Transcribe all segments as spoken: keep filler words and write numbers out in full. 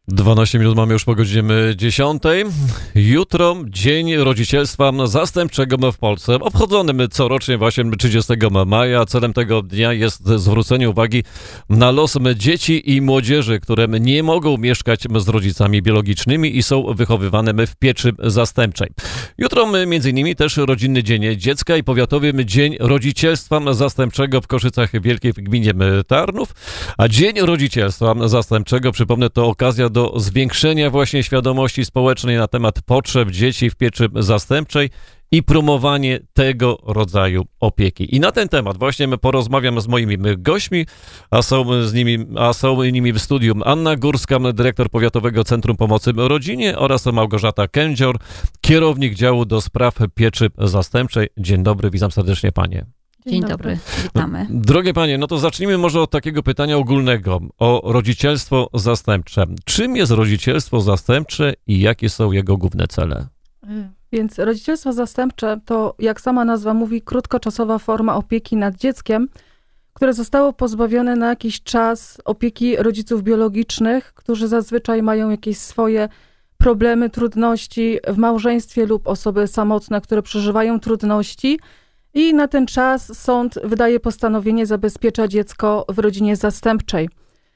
dwanaście minut mamy już po godzinie dziesiątej. Jutro Dzień Rodzicielstwa Zastępczego w Polsce, obchodzony corocznie właśnie trzydziestego maja. Celem tego dnia jest zwrócenie uwagi na los dzieci i młodzieży, które nie mogą mieszkać z rodzicami biologicznymi i są wychowywane w pieczy zastępczej. Jutro między innymi też Rodzinny Dzień Dziecka i Powiatowy Dzień Rodzicielstwa Zastępczego w Koszycach Wielkiej w gminie Tarnów. A Dzień Rodzicielstwa Zastępczego, przypomnę, to okazja do zwiększenia właśnie świadomości społecznej na temat potrzeb dzieci w pieczy zastępczej i promowanie tego rodzaju opieki. I na ten temat właśnie porozmawiam z moimi gośćmi, a są z nimi, a są nimi w studiu Anna Górska, dyrektor Powiatowego Centrum Pomocy Rodzinie, oraz Małgorzata Kędzior, kierownik działu do spraw pieczy zastępczej. Dzień dobry, witam serdecznie panie. Dzień dobry, witamy. Drogie panie, no to zacznijmy może od takiego pytania ogólnego o rodzicielstwo zastępcze. Czym jest rodzicielstwo zastępcze i jakie są jego główne cele? Więc rodzicielstwo zastępcze to, jak sama nazwa mówi, krótkoczasowa forma opieki nad dzieckiem, które zostało pozbawione na jakiś czas opieki rodziców biologicznych, którzy zazwyczaj mają jakieś swoje problemy, trudności w małżeństwie lub osoby samotne, które przeżywają trudności. I na ten czas sąd wydaje postanowienie, zabezpiecza dziecko w rodzinie zastępczej.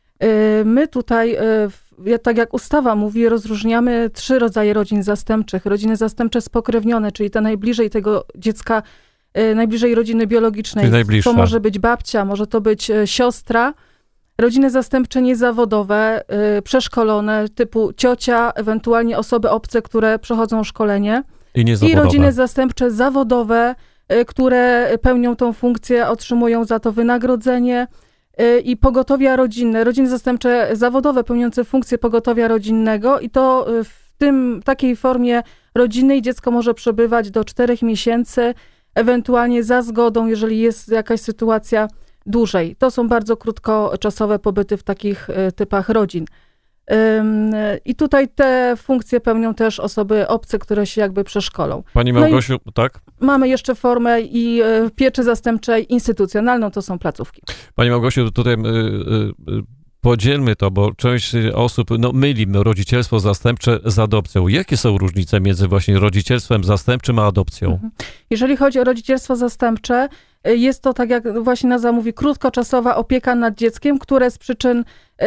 My tutaj, tak jak ustawa mówi, rozróżniamy trzy rodzaje rodzin zastępczych. Rodziny zastępcze spokrewnione, czyli te najbliżej tego dziecka, najbliżej rodziny biologicznej. To może być babcia, może to być siostra. Rodziny zastępcze niezawodowe, przeszkolone, typu ciocia, ewentualnie osoby obce, które przechodzą szkolenie. I, I rodziny zastępcze zawodowe, które pełnią tą funkcję, otrzymują za to wynagrodzenie, i pogotowia rodzinne, rodziny zastępcze zawodowe pełniące funkcję pogotowia rodzinnego, i to w tym takiej formie rodzinnej dziecko może przebywać do czterech miesięcy, ewentualnie za zgodą, jeżeli jest jakaś sytuacja dłużej. To są bardzo krótkoczasowe pobyty w takich typach rodzin. I tutaj te funkcje pełnią też osoby obce, które się jakby przeszkolą. Pani Małgosiu, no tak? Mamy jeszcze formę i pieczy zastępczej instytucjonalną, to są placówki. Pani Małgosiu, tutaj y, y, y, podzielmy to, bo część osób no, myli rodzicielstwo zastępcze z adopcją. Jakie są różnice między właśnie rodzicielstwem zastępczym a adopcją? Jeżeli chodzi o rodzicielstwo zastępcze, jest to, tak jak właśnie nazwa mówi, krótkoczasowa opieka nad dzieckiem, które z przyczyn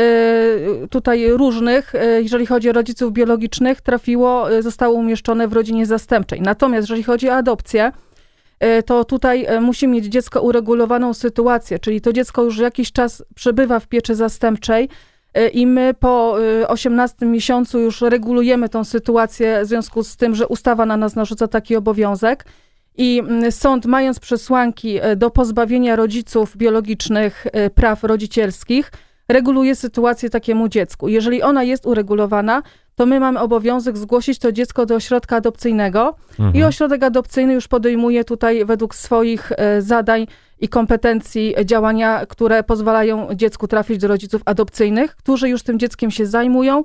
tutaj różnych, jeżeli chodzi o rodziców biologicznych, trafiło, zostało umieszczone w rodzinie zastępczej. Natomiast jeżeli chodzi o adopcję, to tutaj musi mieć dziecko uregulowaną sytuację, czyli to dziecko już jakiś czas przebywa w pieczy zastępczej i my po osiemnastym miesiącu już regulujemy tą sytuację w związku z tym, że ustawa na nas narzuca taki obowiązek. I sąd, mając przesłanki do pozbawienia rodziców biologicznych praw rodzicielskich, reguluje sytuację takiemu dziecku. Jeżeli ona jest uregulowana, to my mamy obowiązek zgłosić to dziecko do ośrodka adopcyjnego, mhm. i ośrodek adopcyjny już podejmuje tutaj według swoich zadań i kompetencji działania, które pozwalają dziecku trafić do rodziców adopcyjnych, którzy już tym dzieckiem się zajmują.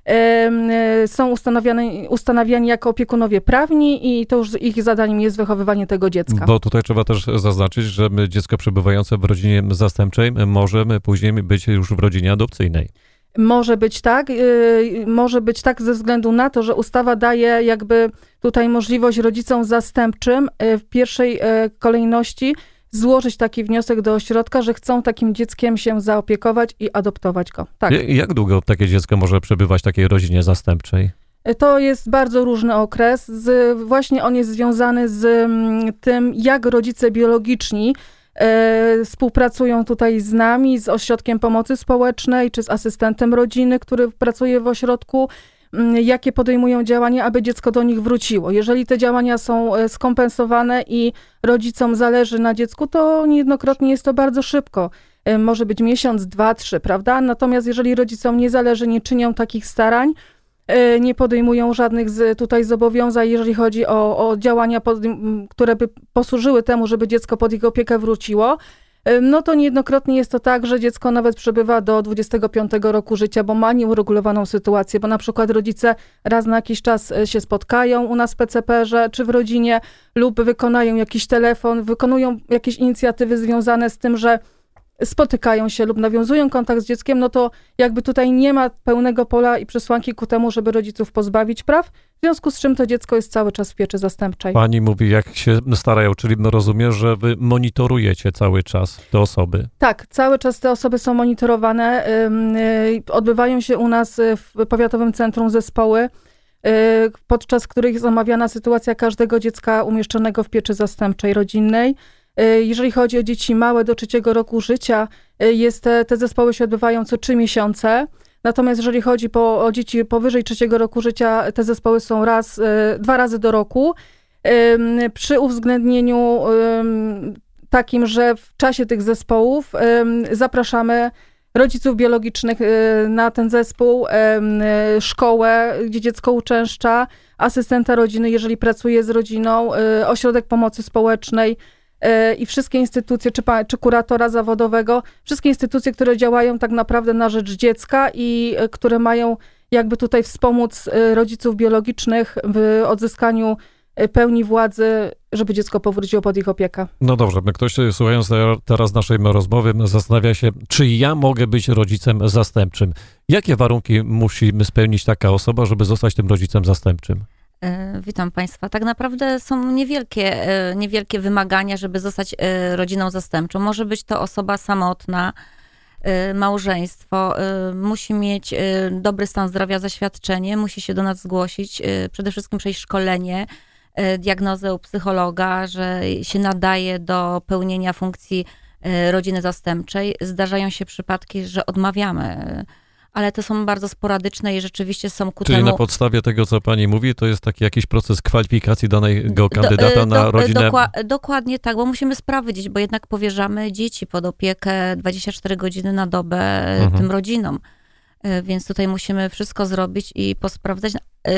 Są ustanawiani, ustanawiani jako opiekunowie prawni i to już ich zadaniem jest wychowywanie tego dziecka. Bo tutaj trzeba też zaznaczyć, że dziecko przebywające w rodzinie zastępczej może później być już w rodzinie adopcyjnej. Może być tak, może być tak ze względu na to, że ustawa daje jakby tutaj możliwość rodzicom zastępczym w pierwszej kolejności złożyć taki wniosek do ośrodka, że chcą takim dzieckiem się zaopiekować i adoptować go. Tak. Jak długo takie dziecko może przebywać w takiej rodzinie zastępczej? To jest bardzo różny okres. Z, właśnie on jest związany z tym, jak rodzice biologiczni e, współpracują tutaj z nami, z Ośrodkiem Pomocy Społecznej, czy z asystentem rodziny, który pracuje w ośrodku, jakie podejmują działania, aby dziecko do nich wróciło. Jeżeli te działania są skompensowane i rodzicom zależy na dziecku, to niejednokrotnie jest to bardzo szybko. Może być miesiąc, dwa, trzy, prawda? Natomiast jeżeli rodzicom nie zależy, nie czynią takich starań, nie podejmują żadnych z, tutaj zobowiązań, jeżeli chodzi o, o działania, które by posłużyły temu, żeby dziecko pod ich opiekę wróciło, no to niejednokrotnie jest to tak, że dziecko nawet przebywa do dwudziestego piątego roku życia, bo ma nieuregulowaną sytuację, bo na przykład rodzice raz na jakiś czas się spotkają u nas w P C P erze czy w rodzinie lub wykonają jakiś telefon, wykonują jakieś inicjatywy związane z tym, że spotykają się lub nawiązują kontakt z dzieckiem, no to jakby tutaj nie ma pełnego pola i przesłanki ku temu, żeby rodziców pozbawić praw, w związku z czym to dziecko jest cały czas w pieczy zastępczej. Pani mówi, jak się starają, czyli rozumiem, że wy monitorujecie cały czas te osoby. Tak, cały czas te osoby są monitorowane. Odbywają się u nas w Powiatowym Centrum Zespoły, podczas których jest omawiana sytuacja każdego dziecka umieszczonego w pieczy zastępczej rodzinnej. Jeżeli chodzi o dzieci małe do trzeciego roku życia, jest te, te zespoły się odbywają co trzy miesiące. Natomiast jeżeli chodzi po, o dzieci powyżej trzeciego roku życia, te zespoły są raz, dwa razy do roku. Przy uwzględnieniu takim, że w czasie tych zespołów zapraszamy rodziców biologicznych na ten zespół, szkołę, gdzie dziecko uczęszcza, asystenta rodziny, jeżeli pracuje z rodziną, ośrodek pomocy społecznej i wszystkie instytucje, czy, czy kuratora zawodowego, wszystkie instytucje, które działają tak naprawdę na rzecz dziecka i które mają jakby tutaj wspomóc rodziców biologicznych w odzyskaniu pełni władzy, żeby dziecko powróciło pod ich opiekę. No dobrze, ktoś słuchając teraz naszej rozmowy zastanawia się, czy ja mogę być rodzicem zastępczym. Jakie warunki musi spełnić taka osoba, żeby zostać tym rodzicem zastępczym? Witam Państwa. Tak naprawdę są niewielkie, niewielkie wymagania, żeby zostać rodziną zastępczą. Może być to osoba samotna, małżeństwo, musi mieć dobry stan zdrowia, zaświadczenie, musi się do nas zgłosić, przede wszystkim przejść szkolenie, diagnozę u psychologa, że się nadaje do pełnienia funkcji rodziny zastępczej. Zdarzają się przypadki, że odmawiamy, ale to są bardzo sporadyczne i rzeczywiście są ku Czyli temu... na podstawie tego, co pani mówi, to jest taki jakiś proces kwalifikacji danego kandydata do, na do, rodzinę? Dokła- dokładnie tak, bo musimy sprawdzić, bo jednak powierzamy dzieci pod opiekę dwadzieścia cztery godziny na dobę mhm. tym rodzinom. Więc tutaj musimy wszystko zrobić i posprawdzać,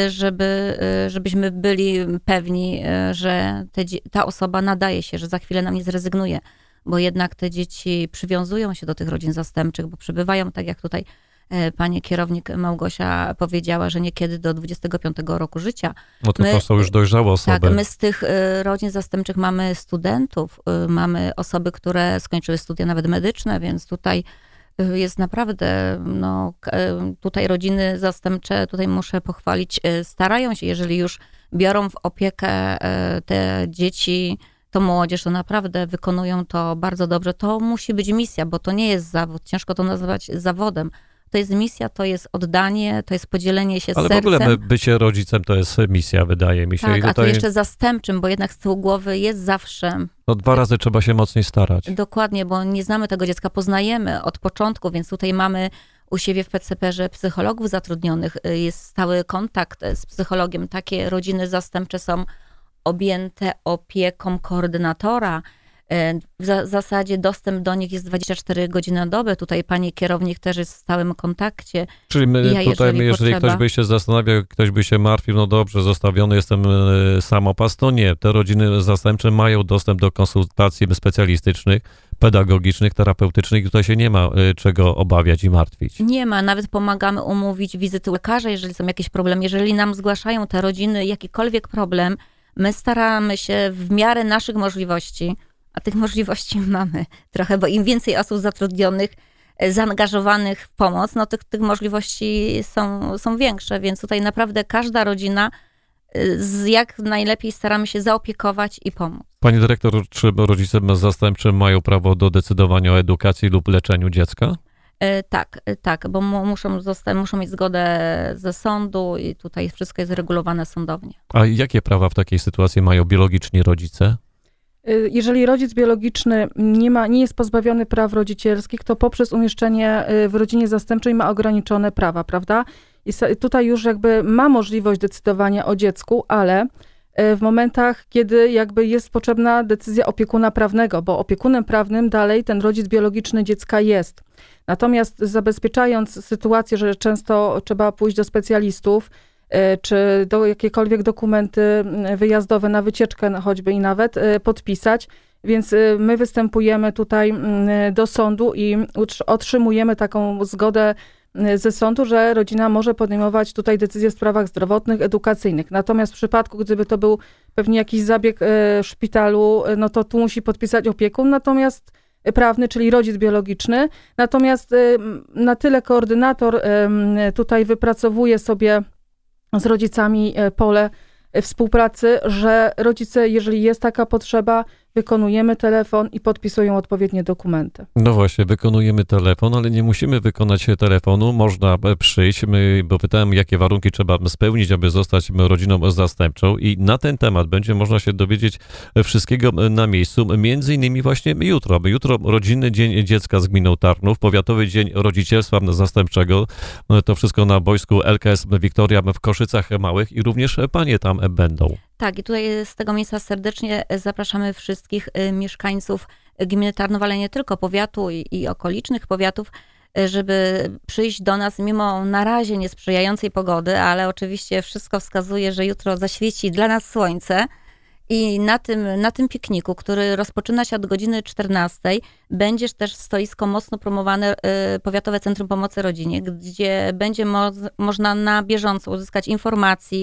żeby, żebyśmy byli pewni, że te, ta osoba nadaje się, że za chwilę nam nie zrezygnuje, bo jednak te dzieci przywiązują się do tych rodzin zastępczych, bo przybywają, tak jak tutaj pani kierownik Małgosia powiedziała, że niekiedy do dwudziestego piątego roku życia. No to, my, to są już dojrzałe osoby. Tak, my z tych rodzin zastępczych mamy studentów, mamy osoby, które skończyły studia nawet medyczne, więc tutaj jest naprawdę, no tutaj rodziny zastępcze, tutaj muszę pochwalić, starają się, jeżeli już biorą w opiekę te dzieci, to młodzież, to naprawdę wykonują to bardzo dobrze. To musi być misja, bo to nie jest zawód, ciężko to nazwać zawodem. To jest misja, to jest oddanie, to jest podzielenie się Ale sercem. w ogóle bycie rodzicem to jest misja, wydaje mi się. Tak, I tutaj... a to jeszcze zastępczym, bo jednak z tyłu głowy jest zawsze... No dwa razy trzeba się mocniej starać. Dokładnie, bo nie znamy tego dziecka, poznajemy od początku, więc tutaj mamy u siebie w P C P R psychologów zatrudnionych, jest stały kontakt z psychologiem. Takie rodziny zastępcze są objęte opieką koordynatora. W za- zasadzie dostęp do nich jest dwadzieścia cztery godziny na dobę. Tutaj pani kierownik też jest w stałym kontakcie. Czyli my ja, tutaj, jeżeli, jeżeli potrzeba... ktoś by się zastanawiał, ktoś by się martwił, no dobrze, zostawiony jestem samopas, to nie. Te rodziny zastępcze mają dostęp do konsultacji specjalistycznych, pedagogicznych, terapeutycznych i tutaj się nie ma czego obawiać i martwić. Nie ma, nawet pomagamy umówić wizyty lekarza, jeżeli są jakieś problemy. Jeżeli nam zgłaszają te rodziny jakikolwiek problem, my staramy się w miarę naszych możliwości, a tych możliwości mamy trochę, bo im więcej osób zatrudnionych, zaangażowanych w pomoc, no tych, tych możliwości są, są większe, więc tutaj naprawdę każda rodzina z jak najlepiej staramy się zaopiekować i pomóc. Pani dyrektor, czy rodzice zastępczy mają prawo do decydowania o edukacji lub leczeniu dziecka? Tak, tak, bo muszą, zostać, muszą mieć zgodę ze sądu i tutaj wszystko jest regulowane sądownie. A jakie prawa w takiej sytuacji mają biologiczni rodzice? Jeżeli rodzic biologiczny nie ma, nie jest pozbawiony praw rodzicielskich, to poprzez umieszczenie w rodzinie zastępczej ma ograniczone prawa, prawda? I tutaj już jakby ma możliwość decydowania o dziecku, ale w momentach, kiedy jakby jest potrzebna decyzja opiekuna prawnego, bo opiekunem prawnym dalej ten rodzic biologiczny dziecka jest. Natomiast zabezpieczając sytuację, że często trzeba pójść do specjalistów, czy do jakiekolwiek dokumenty wyjazdowe na wycieczkę choćby i nawet podpisać, więc my występujemy tutaj do sądu i otrzymujemy taką zgodę ze sądu, że rodzina może podejmować tutaj decyzje w sprawach zdrowotnych, edukacyjnych. Natomiast w przypadku, gdyby to był pewnie jakiś zabieg w szpitalu, no to tu musi podpisać opiekun, natomiast prawny, czyli rodzic biologiczny. Natomiast y, na tyle koordynator y, tutaj wypracowuje sobie z rodzicami y, pole współpracy, że rodzice, jeżeli jest taka potrzeba, wykonujemy telefon i podpisują odpowiednie dokumenty. No właśnie, wykonujemy telefon, ale nie musimy wykonać telefonu, można przyjść, my, bo pytałem, jakie warunki trzeba spełnić, aby zostać rodziną zastępczą i na ten temat będzie można się dowiedzieć wszystkiego na miejscu, między innymi właśnie jutro. Jutro Rodzinny Dzień Dziecka z gminą Tarnów, Powiatowy Dzień Rodzicielstwa Zastępczego, to wszystko na boisku L K S Wiktoria w Koszycach Małych i również panie tam będą. Tak, i tutaj z tego miejsca serdecznie zapraszamy wszystkich mieszkańców gminy Tarnów, ale nie tylko powiatu i, i okolicznych powiatów, żeby przyjść do nas mimo na razie niesprzyjającej pogody, ale oczywiście wszystko wskazuje, że jutro zaświeci dla nas słońce i na tym, na tym pikniku, który rozpoczyna się od godziny czternastej, będzie też stoisko mocno promowane Powiatowe Centrum Pomocy Rodzinie, gdzie będzie mo- można na bieżąco uzyskać informacji,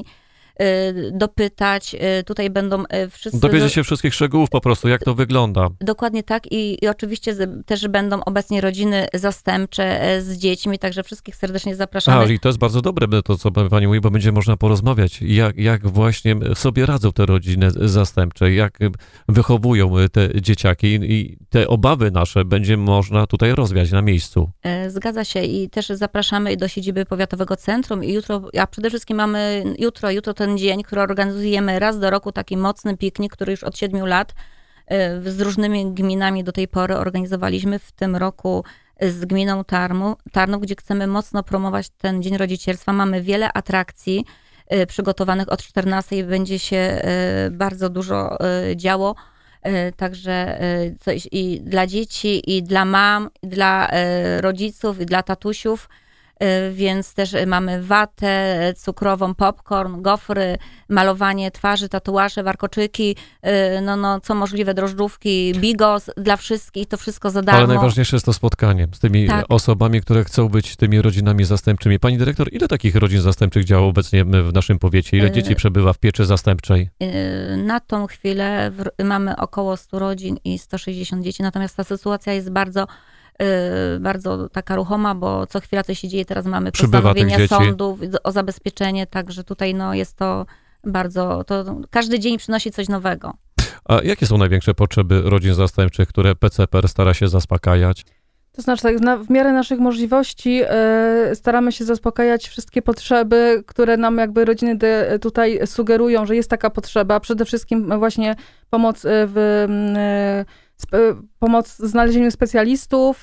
dopytać, tutaj będą wszyscy... Dowiedzieć się wszystkich szczegółów po prostu, jak to wygląda. Dokładnie tak i, i oczywiście z, też będą obecnie rodziny zastępcze z dziećmi, także wszystkich serdecznie zapraszamy. A, i to jest bardzo dobre to, co pani mówi, bo będzie można porozmawiać, jak, jak właśnie sobie radzą te rodziny zastępcze, jak wychowują te dzieciaki i te obawy nasze będzie można tutaj rozwiać na miejscu. Zgadza się i też zapraszamy do siedziby Powiatowego Centrum i jutro, a przede wszystkim mamy jutro, jutro ten dzień, który organizujemy raz do roku, taki mocny piknik, który już od siedmiu lat z różnymi gminami do tej pory organizowaliśmy, w tym roku z gminą Tarmu, Tarnów, gdzie chcemy mocno promować ten Dzień Rodzicielstwa. Mamy wiele atrakcji przygotowanych od czternastej, będzie się bardzo dużo działo, także coś i dla dzieci, i dla mam, i dla rodziców, i dla tatusiów. Więc też mamy watę cukrową, popcorn, gofry, malowanie twarzy, tatuaże, warkoczyki, no, no co możliwe, drożdżówki, bigos dla wszystkich, to wszystko za darmo. Ale najważniejsze jest to spotkanie z tymi tak. osobami, które chcą być tymi rodzinami zastępczymi. Pani dyrektor, ile takich rodzin zastępczych działa obecnie w naszym powiecie? Ile dzieci przebywa w pieczy zastępczej? Na tą chwilę mamy około stu rodzin i sto sześćdziesiąt dzieci, natomiast ta sytuacja jest bardzo bardzo taka ruchoma, bo co chwila coś się dzieje, teraz mamy postanowienia sądów o zabezpieczenie, także tutaj no jest to bardzo, to każdy dzień przynosi coś nowego. A jakie są największe potrzeby rodzin zastępczych, które P C P R stara się zaspokajać? To znaczy tak, na, w miarę naszych możliwości y, staramy się zaspokajać wszystkie potrzeby, które nam jakby rodziny de, tutaj sugerują, że jest taka potrzeba. Przede wszystkim właśnie pomoc w y, pomoc w znalezieniu specjalistów.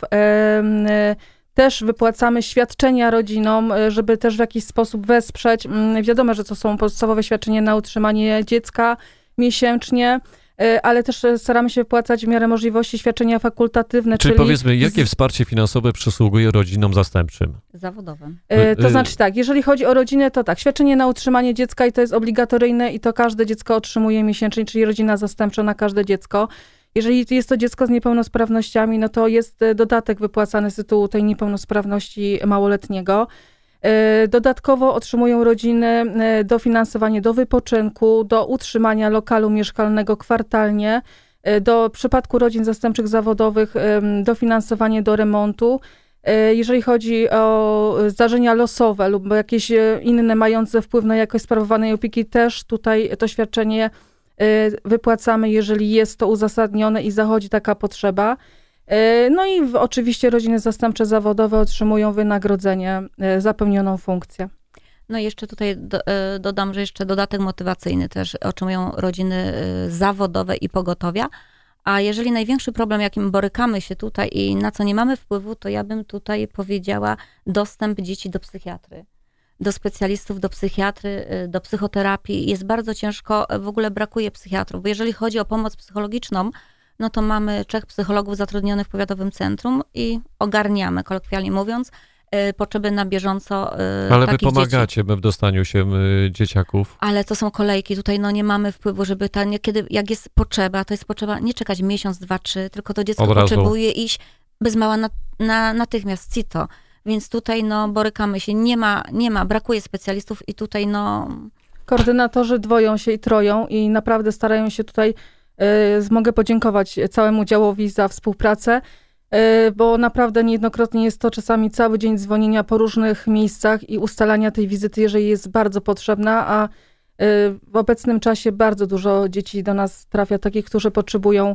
Też wypłacamy świadczenia rodzinom, żeby też w jakiś sposób wesprzeć. Wiadomo, że to są podstawowe świadczenia na utrzymanie dziecka miesięcznie, ale też staramy się wypłacać w miarę możliwości świadczenia fakultatywne. Czyli, czyli powiedzmy, jakie wsparcie finansowe przysługuje rodzinom zastępczym? Zawodowym. To znaczy tak, jeżeli chodzi o rodzinę, to tak, świadczenie na utrzymanie dziecka i to jest obligatoryjne i to każde dziecko otrzymuje miesięcznie, czyli rodzina zastępcza na każde dziecko. Jeżeli jest to dziecko z niepełnosprawnościami, no to jest dodatek wypłacany z tytułu tej niepełnosprawności małoletniego. Dodatkowo otrzymują rodziny dofinansowanie do wypoczynku, do utrzymania lokalu mieszkalnego kwartalnie. Do w przypadku rodzin zastępczych zawodowych dofinansowanie do remontu. Jeżeli chodzi o zdarzenia losowe lub jakieś inne mające wpływ na jakość sprawowanej opieki, też tutaj to świadczenie wypłacamy, jeżeli jest to uzasadnione i zachodzi taka potrzeba. No i w, oczywiście rodziny zastępcze zawodowe otrzymują wynagrodzenie za pełnioną funkcję. No i jeszcze tutaj do, dodam, że jeszcze dodatek motywacyjny też otrzymują rodziny zawodowe i pogotowia. A jeżeli największy problem, jakim borykamy się tutaj i na co nie mamy wpływu, to ja bym tutaj powiedziała dostęp dzieci do psychiatry. Do specjalistów, do psychiatry, do psychoterapii. Jest bardzo ciężko, w ogóle brakuje psychiatrów, bo jeżeli chodzi o pomoc psychologiczną, no to mamy trzech psychologów zatrudnionych w Powiatowym Centrum i ogarniamy, kolokwialnie mówiąc, potrzeby na bieżąco Ale takich wy pomagacie dzieci. w dostaniu się dzieciaków. Ale to są kolejki, tutaj no nie mamy wpływu, żeby ta, kiedy, jak jest potrzeba, to jest potrzeba nie czekać miesiąc, dwa, trzy, tylko to dziecko potrzebuje iść bez mała na, na, natychmiast, cito. Więc tutaj no borykamy się, nie ma, nie ma, brakuje specjalistów i tutaj no... Koordynatorzy dwoją się i troją i naprawdę starają się tutaj Mogę podziękować całemu działowi za współpracę, bo naprawdę niejednokrotnie jest to czasami cały dzień dzwonienia po różnych miejscach i ustalania tej wizyty, jeżeli jest bardzo potrzebna, a w obecnym czasie bardzo dużo dzieci do nas trafia, takich, którzy potrzebują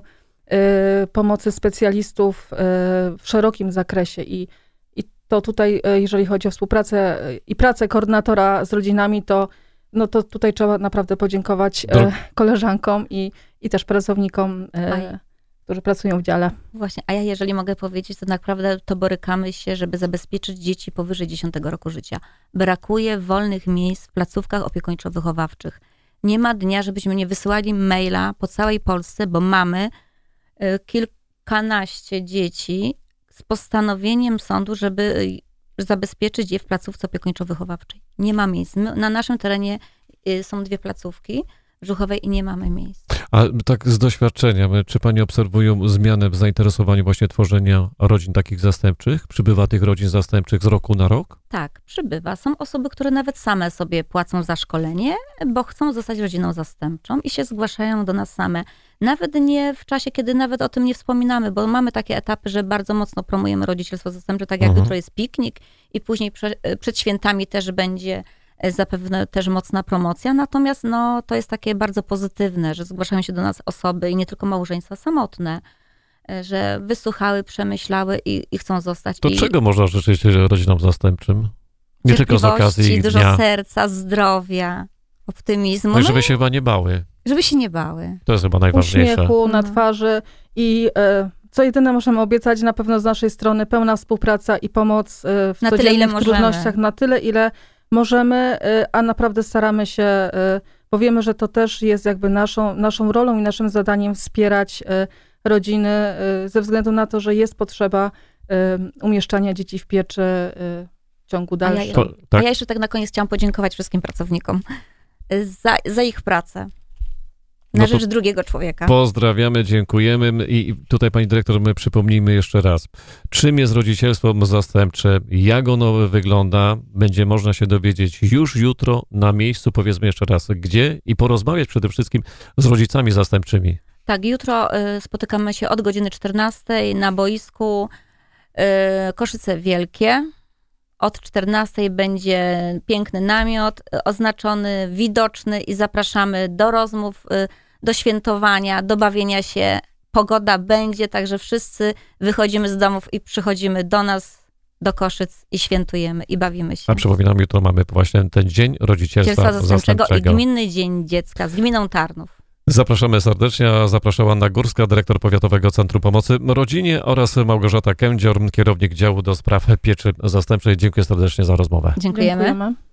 pomocy specjalistów w szerokim zakresie i, i to tutaj, jeżeli chodzi o współpracę i pracę koordynatora z rodzinami, to, no to tutaj trzeba naprawdę podziękować Dro- koleżankom i, i też pracownikom, Aj. którzy pracują w dziale. Właśnie, a ja jeżeli mogę powiedzieć, to naprawdę to borykamy się, żeby zabezpieczyć dzieci powyżej dziesiątego roku życia. Brakuje wolnych miejsc w placówkach opiekuńczo-wychowawczych. Nie ma dnia, żebyśmy nie wysyłali maila po całej Polsce, bo mamy y, kilkanaście dzieci z postanowieniem sądu, żeby y, zabezpieczyć je w placówce opiekuńczo-wychowawczej. Nie ma miejsc. My, na naszym terenie y, są dwie placówki w Żuchowej i nie mamy miejsc. A tak z doświadczenia, czy pani obserwują zmianę w zainteresowaniu właśnie tworzenia rodzin takich zastępczych? Przybywa tych rodzin zastępczych z roku na rok? Tak, przybywa. Są osoby, które nawet same sobie płacą za szkolenie, bo chcą zostać rodziną zastępczą i się zgłaszają do nas same. Nawet nie w czasie, kiedy nawet o tym nie wspominamy, bo mamy takie etapy, że bardzo mocno promujemy rodzicielstwo zastępcze, tak jak Mhm. jutro jest piknik i później prze, przed świętami też będzie zapewne też mocna promocja, natomiast no, to jest takie bardzo pozytywne, że zgłaszają się do nas osoby i nie tylko małżeństwa samotne, że wysłuchały, przemyślały i, i chcą zostać. To I czego można życzyć rodzinom zastępczym? Nie tylko z okazji ich dużo dnia. serca, zdrowia, optymizmu, No i no żeby i się chyba nie bały. żeby się nie bały. To jest chyba najważniejsze. Uśmiechu na Mhm. twarzy i e, co jedyne możemy obiecać, na pewno z naszej strony pełna współpraca i pomoc e, w Na tyle, codziennych ile możemy. trudnościach, na tyle, ile możemy, e, a naprawdę staramy się, e, bo wiemy, że to też jest jakby naszą, naszą rolą i naszym zadaniem wspierać e, rodziny e, ze względu na to, że jest potrzeba e, umieszczania dzieci w pieczy e, w ciągu dalszym. To, A tak? ja jeszcze tak na koniec chciałam podziękować wszystkim pracownikom za, za ich pracę na No to rzecz drugiego człowieka. Pozdrawiamy, dziękujemy i tutaj pani dyrektor, my przypomnijmy jeszcze raz, czym jest rodzicielstwo zastępcze, jak ono wygląda, będzie można się dowiedzieć już jutro na miejscu, powiedzmy jeszcze raz, gdzie i porozmawiać przede wszystkim z rodzicami zastępczymi. Tak, jutro y, spotykamy się od godziny czternastej na boisku y, Koszyce Wielkie. Od czternastej będzie piękny namiot y, oznaczony, widoczny i zapraszamy do rozmów, y, do świętowania, do bawienia się. Pogoda będzie, także wszyscy wychodzimy z domów i przychodzimy do nas, do Koszyc i świętujemy i bawimy się. A przypominam, jutro mamy właśnie ten Dzień Rodzicielstwa Dzieciństwa Zastępczego i Zastępczego. Gminny Dzień Dziecka z gminą Tarnów. Zapraszamy serdecznie, a zapraszała Anna Górska, dyrektor Powiatowego Centrum Pomocy Rodzinie oraz Małgorzata Kędzior, kierownik działu do spraw pieczy zastępczej. Dziękuję serdecznie za rozmowę. Dziękujemy. Dziękujemy.